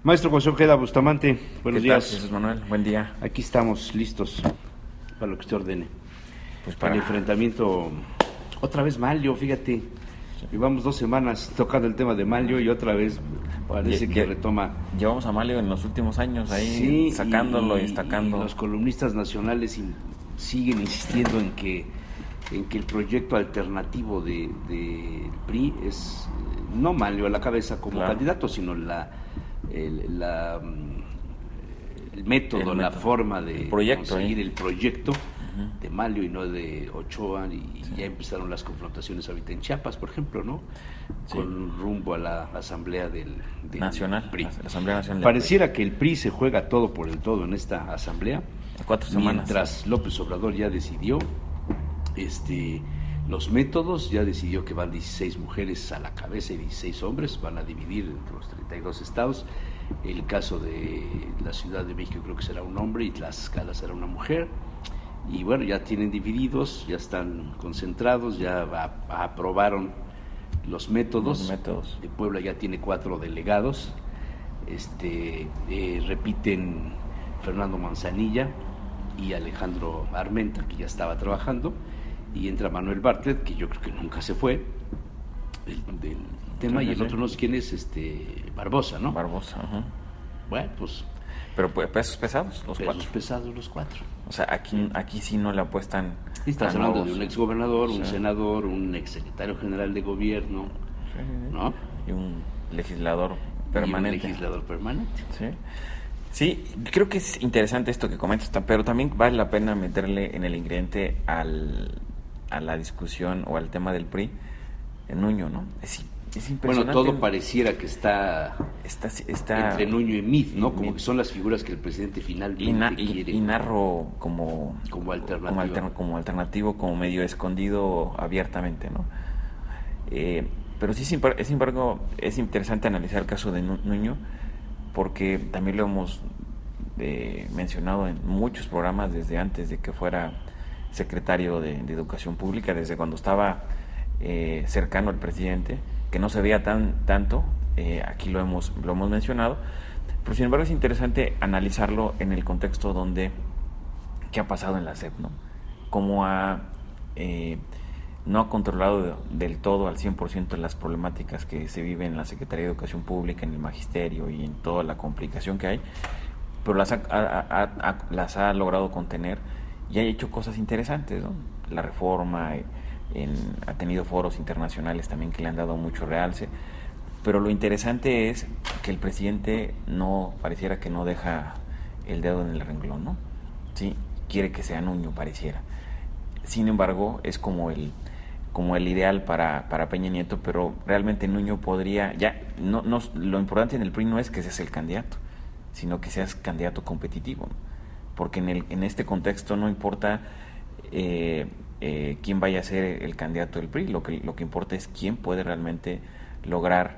Maestro José Ojeda Bustamante, buenos ¿Qué tal, días. Jesús Manuel? Buen día. Aquí estamos listos para lo que usted ordene. Pues para el enfrentamiento, otra vez Manlio, fíjate. Llevamos 2 semanas tocando el tema de Manlio y otra vez parece que retoma. Llevamos a Manlio en los últimos años ahí, sí, sacándolo y destacando. Y los columnistas nacionales siguen insistiendo en que el proyecto alternativo de PRI es no Manlio a la cabeza como candidato, sino el método, la forma de conseguir el proyecto de Manlio y no de Ochoa, y ya empezaron las confrontaciones ahorita en Chiapas, por ejemplo, ¿no? Con rumbo a la asamblea del Nacional, PRI. La Asamblea Nacional. Pareciera que el PRI se juega todo por el todo en esta asamblea. 4 semanas. Mientras López Obrador ya decidió los métodos, ya decidió que van 16 mujeres a la cabeza y 16 hombres, van a dividir entre los 32 estados. El caso de la Ciudad de México creo que será un hombre y Tlaxcala será una mujer. Y bueno, ya tienen divididos, ya están concentrados, ya aprobaron los métodos. De Puebla ya tiene 4 delegados. Repiten Fernando Manzanilla y Alejandro Armenta, que ya estaba trabajando, y entra Manuel Bartlett, que yo creo que nunca se fue del tema, y el otro no sé quién es, Barbosa, ¿no? Barbosa, ajá. Bueno, pues... Pero pesos pesados, los 4. Pesos pesados, los 4. O sea, aquí sí no le apuestan. Estás hablando de un exgobernador, un senador, un exsecretario general de gobierno, ¿no? Y un legislador permanente. Sí, creo que es interesante esto que comentas, pero también vale la pena meterle en el ingrediente a la discusión o al tema del PRI en Nuño, ¿no? Es impresionante. Bueno, todo pareciera que está entre Nuño y Meade, ¿no? Como que son las figuras que el presidente finalmente quiere. Y Narro como alternativo, como medio escondido abiertamente, ¿no? Pero sí, sin embargo, es interesante analizar el caso de Nuño, porque también lo hemos mencionado en muchos programas desde antes de que fuera secretario de Educación Pública, desde cuando estaba cercano al presidente, que no se veía tanto, aquí lo hemos mencionado, pero sin embargo es interesante analizarlo en el contexto qué ha pasado en la SEP, ¿no? Cómo no ha controlado del todo al 100% las problemáticas que se viven en la Secretaría de Educación Pública, en el Magisterio y en toda la complicación que hay, pero las ha logrado contener y ha hecho cosas interesantes, ¿no? La reforma, ha tenido foros internacionales también que le han dado mucho realce, pero lo interesante es que el presidente pareciera que no deja el dedo en el renglón, ¿no? Sí, quiere que sea Nuño, pareciera. Sin embargo, es como el ideal para Peña Nieto, pero realmente Nuño podría, lo importante en el PRI no es que seas el candidato, sino que seas candidato competitivo, ¿no? Porque en este contexto no importa quién vaya a ser el candidato del PRI, lo que importa es quién puede realmente lograr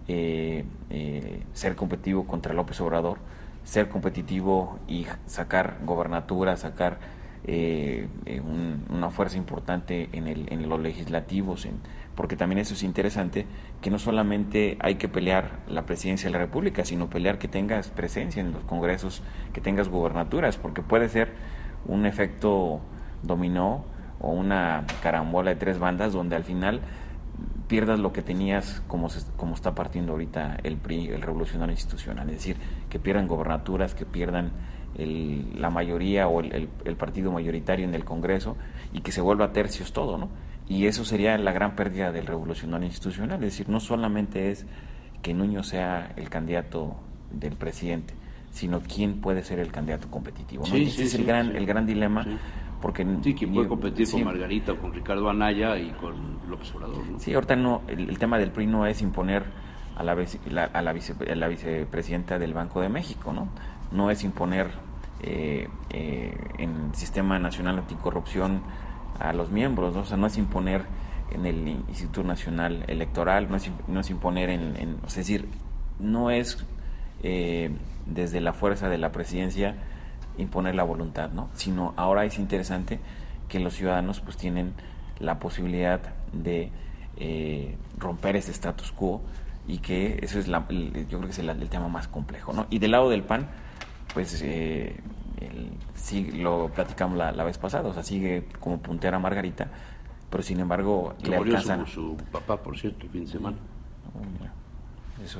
ser competitivo contra López Obrador, ser competitivo y sacar gobernaturas, sacar una fuerza importante en los legislativos, porque también eso es interesante, que no solamente hay que pelear la presidencia de la República, sino pelear que tengas presencia en los congresos, que tengas gubernaturas, porque puede ser un efecto dominó o una carambola de 3 bandas donde al final pierdas lo que tenías, como está partiendo ahorita el PRI, el Revolucionario Institucional, es decir, que pierdan gobernaturas, que pierdan la mayoría o el partido mayoritario en el Congreso y que se vuelva a tercios todo, ¿no? Y eso sería la gran pérdida del Revolucionario Institucional, es decir, no solamente es que Nuño sea el candidato del presidente, sino quién puede ser el candidato competitivo, ¿no? Ese es el gran dilema. Sí. Porque quien puede competir con Margarita o con Ricardo Anaya y con López Obrador, ¿no? Sí, ahorita el tema del PRI no es imponer a la vicepresidenta del Banco de México, ¿no? No es imponer en Sistema Nacional Anticorrupción a los miembros, ¿no? O sea, no es imponer en el Instituto Nacional Electoral, no es imponer es decir, no es desde la fuerza de la presidencia imponer la voluntad, ¿no? Sino ahora es interesante que los ciudadanos pues tienen la posibilidad de romper ese status quo y que eso es yo creo que es el tema más complejo, ¿no? Y del lado del PAN, pues sí, lo platicamos la vez pasada, o sea, sigue como puntera Margarita, pero sin embargo le alcanzan su papá, por cierto, el fin de semana. Mira, eso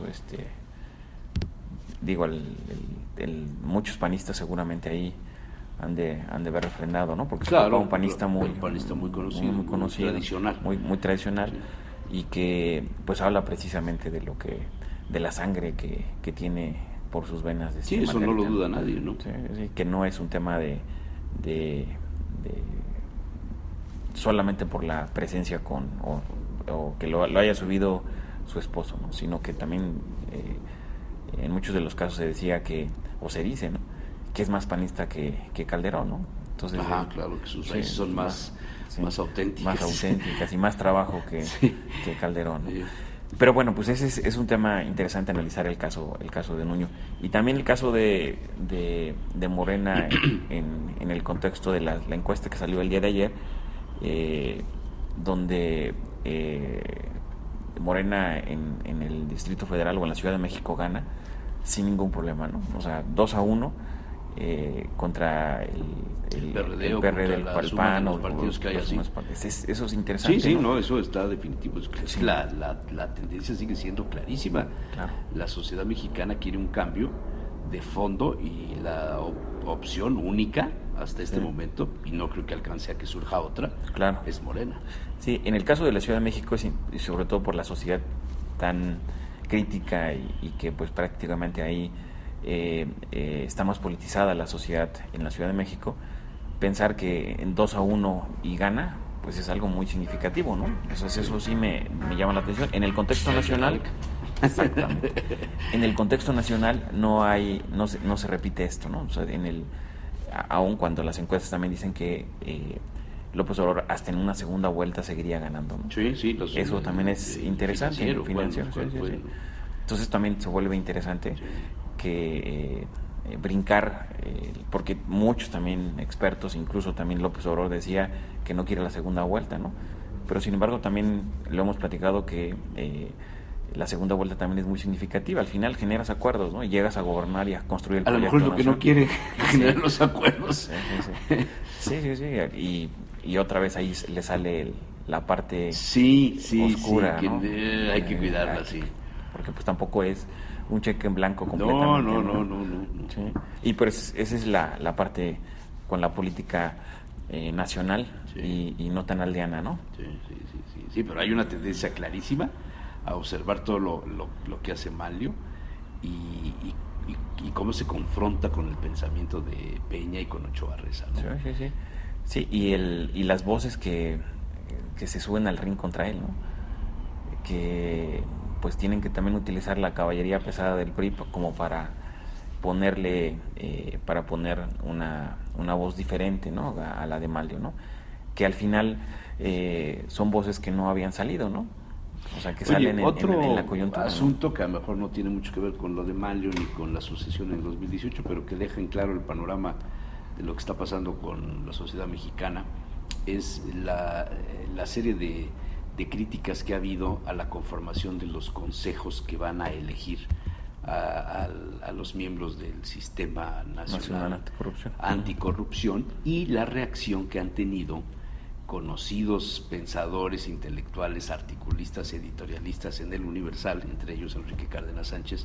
digo, muchos panistas seguramente ahí han de haber refrendado, ¿no? Porque claro, un panista muy conocido, muy tradicional, muy tradicional, sí. Y que pues habla precisamente de la sangre que tiene por sus venas. Sí, eso Margarita, no lo duda nadie, ¿no? Sí, que no es un tema de solamente por la presencia o que lo haya subido su esposo, ¿no? Sino que también en muchos de los casos se decía o se dice, ¿no?, que es más panista que Calderón, ¿no? Entonces, claro, que sus raíces son más auténticas. Más auténticas y más trabajo que Calderón, ¿no? Sí. Pero bueno, pues ese es un tema interesante analizar el caso de Nuño. Y también el caso de Morena en el contexto de la encuesta que salió el día de ayer, donde Morena en el Distrito Federal o en la Ciudad de México gana sin ningún problema, ¿no? O sea, 2-1 contra el PRD, el PAN, o los partidos que hay así. Eso es interesante. Sí, ¿no? Eso está definitivo. Sí. La tendencia sigue siendo clarísima. Claro. La sociedad mexicana quiere un cambio de fondo y la opción única hasta este momento, y no creo que alcance a que surja otra, claro, es Morena. Sí, en el caso de la Ciudad de México, y sobre todo por la sociedad tan crítica y que pues prácticamente ahí está más politizada la sociedad en la Ciudad de México, pensar que en 2-1 y gana, pues es algo muy significativo, ¿no? Eso sí me llama la atención. En el contexto nacional, exactamente. En el contexto nacional no se repite esto, ¿no? O sea, aun cuando las encuestas también dicen que López Obrador hasta en una segunda vuelta seguiría ganando, ¿no? Sí, eso también es interesante. Financiero. Entonces también se vuelve interesante que brincar, porque muchos también expertos, incluso también López Obrador decía que no quiere la segunda vuelta, ¿no? Pero sin embargo también lo hemos platicado que la segunda vuelta también es muy significativa. Al final generas acuerdos, ¿no? Y llegas a gobernar y a construir el proyecto. A lo mejor lo que no quiere generar los acuerdos. Sí. Y otra vez ahí le sale la parte oscura, sí, ¿no? Hay que cuidarla, sí. Porque pues tampoco es un cheque en blanco completamente. No. Sí. Y pues esa es la parte con la política nacional, sí. y no tan aldeana, ¿no? Sí, pero hay una tendencia clarísima a observar todo lo que hace Manlio y cómo se confronta con el pensamiento de Peña y con Ochoa Reza, ¿no? Sí, y las voces que se suben al ring contra él, ¿no? Que pues tienen que también utilizar la caballería pesada del PRI como para poner una voz diferente, ¿no?, a la de Manlio, ¿no? Que al final son voces que no habían salido, ¿no? O sea, que salen en la coyuntura. Asunto, ¿no?, que a lo mejor no tiene mucho que ver con lo de Manlio ni con la sucesión en 2018, pero que deja en claro el panorama de lo que está pasando con la sociedad mexicana, es la serie de críticas que ha habido a la conformación de los consejos que van a elegir a los miembros del Sistema Nacional Anticorrupción, y la reacción que han tenido conocidos pensadores, intelectuales, articulistas, editorialistas en el Universal, entre ellos Enrique Cárdenas Sánchez,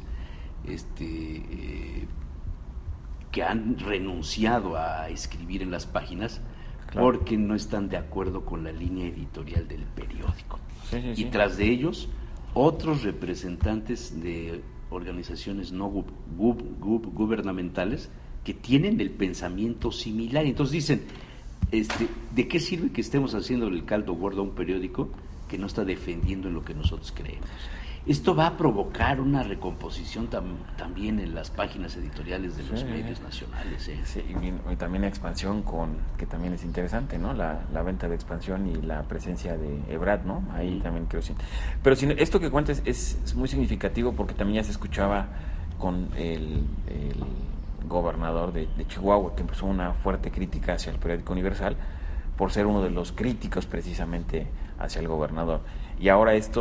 que han renunciado a escribir en las páginas, claro, porque no están de acuerdo con la línea editorial del periódico. Sí. Y tras de ellos, otros representantes de organizaciones no gubernamentales que tienen el pensamiento similar. Entonces dicen, ¿de qué sirve que estemos haciendo el caldo gordo a un periódico que no está defendiendo en lo que nosotros creemos? Esto va a provocar una recomposición también en las páginas editoriales de los medios nacionales. Sí, y también expansión, que también es interesante, ¿no? La venta de Expansión y la presencia de Ebrard, ¿no? Ahí también creo. Pero esto que cuentas es muy significativo, porque también ya se escuchaba con el gobernador de Chihuahua, que empezó una fuerte crítica hacia el periódico Universal por ser uno de los críticos precisamente hacia el gobernador. Y ahora esto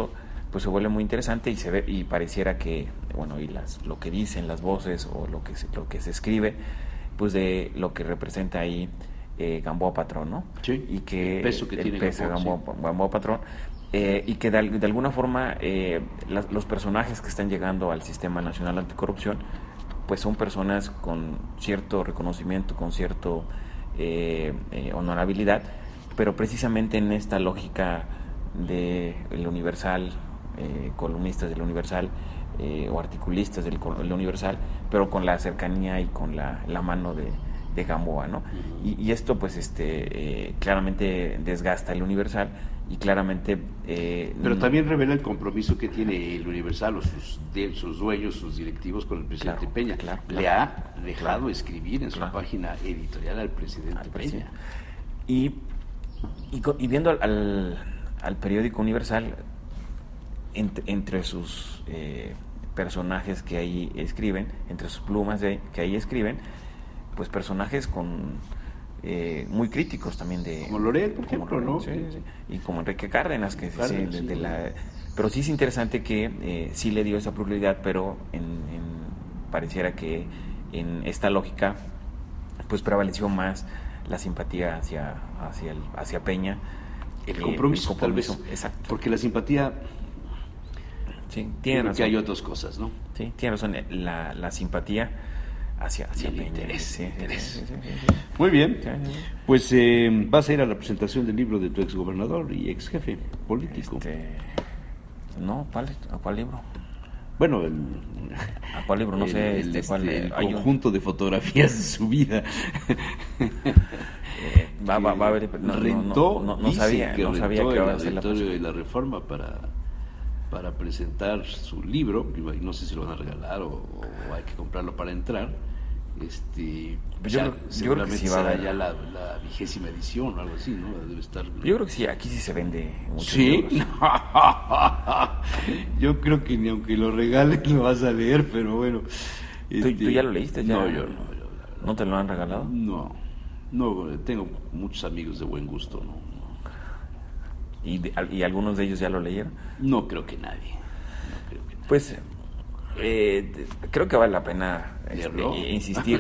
pues se vuelve muy interesante y se ve, y pareciera que, bueno, y lo que dicen las voces o lo que se escribe, pues de lo que representa ahí Gamboa Patrón, ¿no? Sí, y que el peso que tiene Gamboa Patrón, y que de alguna forma los personajes que están llegando al Sistema Nacional Anticorrupción, pues son personas con cierto reconocimiento, con cierto honorabilidad, pero precisamente en esta lógica de el Universal, columnistas del Universal, o articulistas del Universal, pero con la cercanía y con la mano de Gamboa, ¿no? Y esto pues claramente desgasta el Universal y claramente pero también revela el compromiso que tiene el Universal o sus dueños, sus directivos con el presidente Peña. Le ha dejado escribir en su página editorial al presidente Peña. Y viendo al periódico Universal, entre sus personajes que ahí escriben, entre sus plumas que ahí escriben, pues personajes muy críticos también como Loret, por ejemplo, ¿no? Sí. Y como Enrique Cárdenas, que pero sí es interesante que sí le dio esa pluralidad, pero pareciera que en esta lógica pues prevaleció más la simpatía hacia Peña, el compromiso, tal vez, exacto, porque la simpatía, sí, tiene razón, que hay otras cosas, ¿no? Sí, tiene razón, la simpatía hacia el Peña. Interés. Sí. Muy bien, pues vas a ir a la presentación del libro de tu exgobernador y ex jefe político. No, ¿a cuál libro? Bueno, ¿a cuál libro? No sé. El conjunto de fotografías de su vida. Va a haber. No sabía que iba a hacer la auditorio de la Reforma para presentar su libro. No sé si lo van a regalar o hay que comprarlo para entrar. Seguramente sí será ya la 20ª edición o algo así, ¿no? Debe estar. Yo creo que sí, aquí sí se vende mucho. ¿Sí? Yo creo que ni aunque lo regales lo vas a leer, pero bueno. ¿Tú ya lo leíste? No, yo no. ¿No te lo han regalado? No, tengo muchos amigos de buen gusto, ¿no? ¿Y algunos de ellos ya lo leyeron? No creo que nadie. Pues creo que vale la pena insistir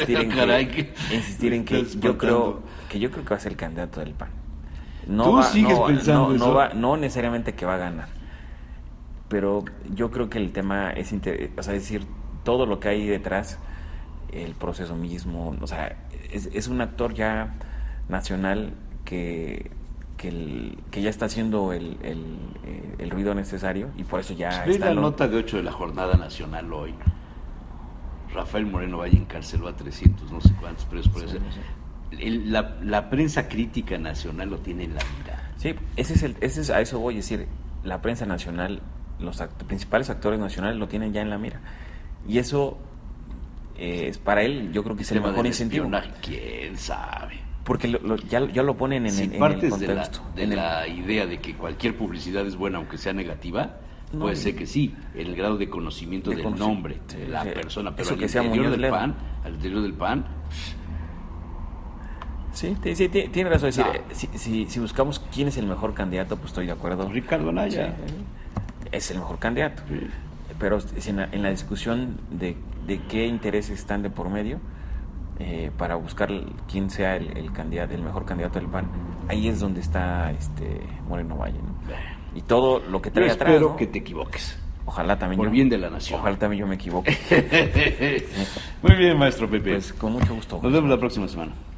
en que yo creo que va a ser el candidato del PAN. Sigues pensando eso? No necesariamente que va a ganar, pero yo creo que el tema es decir, todo lo que hay detrás, el proceso mismo, o sea, es un actor ya nacional que ya está haciendo el ruido necesario y por eso ya está. La nota de 8 de la Jornada Nacional hoy. Rafael Moreno Valle encarceló a 300, no sé cuántos presos por eso. La prensa crítica nacional lo tiene en la mira. Sí, a eso voy a decir. La prensa nacional, los principales actores nacionales lo tienen ya en la mira. Y eso es para él, yo creo que es el mejor incentivo. ¿Quién sabe? Porque ya lo ponen en el contexto. De la idea de que cualquier publicidad es buena, aunque sea negativa, puede ser que sí, el grado de conocimiento del nombre de la persona, pero al interior del PAN. Sí, tiene razón. Es decir, si buscamos quién es el mejor candidato, pues estoy de acuerdo. Ricardo Anaya. Sí, es el mejor candidato. Sí. Pero en la discusión de qué intereses están de por medio, para buscar quién sea el mejor candidato del PAN, ahí es donde está Moreno Valle, ¿no? Y todo lo que trae atrás. Espero que te equivoques. Ojalá también por bien de la nación. Ojalá también yo me equivoque. Muy bien, maestro Pepe. Pues con mucho gusto. Nos vemos la próxima semana.